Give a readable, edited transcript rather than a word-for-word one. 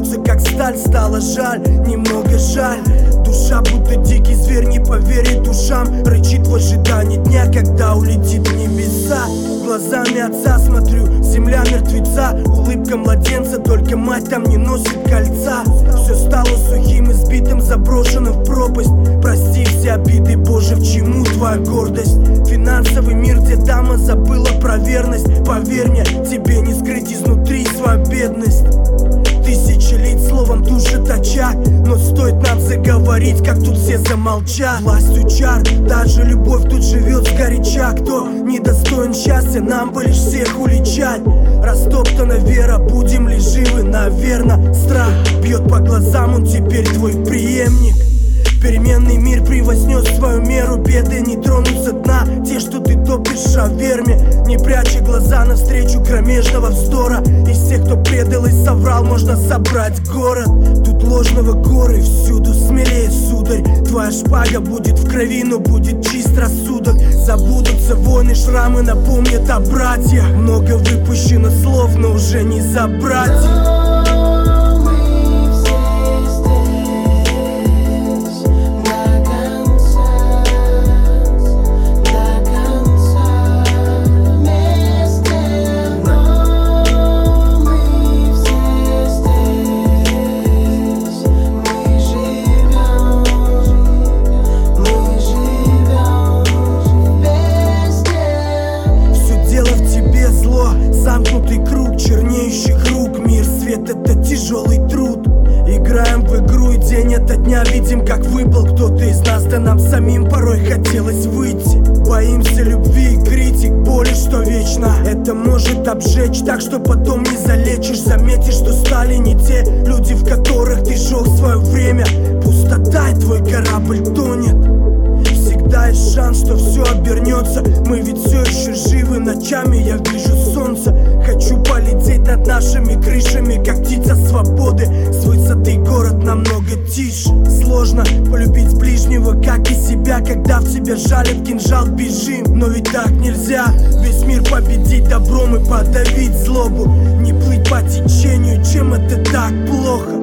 бьется, как сталь. Стало жаль, немного жаль. Душа будто дикий зверь, не поверит ушам. Рычит в ожидании дня, когда улетит в небеса. Глазами отца смотрю, земля мертвеца. Улыбка младенца, только мать там не носит кольца. Все стало сухим, избитым, заброшенным в пропасть. Прости все обиды, Боже, в чему твоя гордость? Финансовый мир, где дама забыла про верность. Поверь мне, тебе не скрыть изнутри свою бедность. Тысячи лиц словом тушит очаг, но стоит нам заговорить, как тут все замолчат. Властью чар, даже любовь тут живет сгоряча. Кто недостоин счастья, нам бы лишь всех уличать. Растоптана вера, будем ли живы, наверно. Страх бьет по глазам, он теперь твой преемник. Переменный мир превознес свою меру. Беды не тронутся дна, те, что ты топишь в шаверме. Не пряча глаза навстречу кромешного вздора. Из тех, кто предал и соврал, можно собрать город. Тут ложного горы, всюду смелее, сударь. Твоя шпага будет в крови, но будет чист рассудок. Забудутся войны, шрамы напомнят о братьях. Много выпущено слов, но уже не забрать их. Замкнутый круг чернеющих рук. Мир, свет — это тяжелый труд. Играем в игру и день ото дня видим, как выпал кто-то из нас. Да нам самим порой хотелось выйти. Боимся любви и критик, боли, что вечно. Это может обжечь так, что потом не залечишь. Заметишь, что стали не те люди, в которых ты жёг свое время. Пустота, и твой корабль тонет. Всегда есть шанс, что все обернется. Мы ведь все еще живы, ночами я вижу солнце. Хочу полететь над нашими крышами, как птица свободы. С высоты город намного тише. Сложно полюбить ближнего, как и себя, когда в тебя жалит кинжал, бежим. Но ведь так нельзя, весь мир победить добром и подавить злобу. Не плыть по течению, чем это так плохо.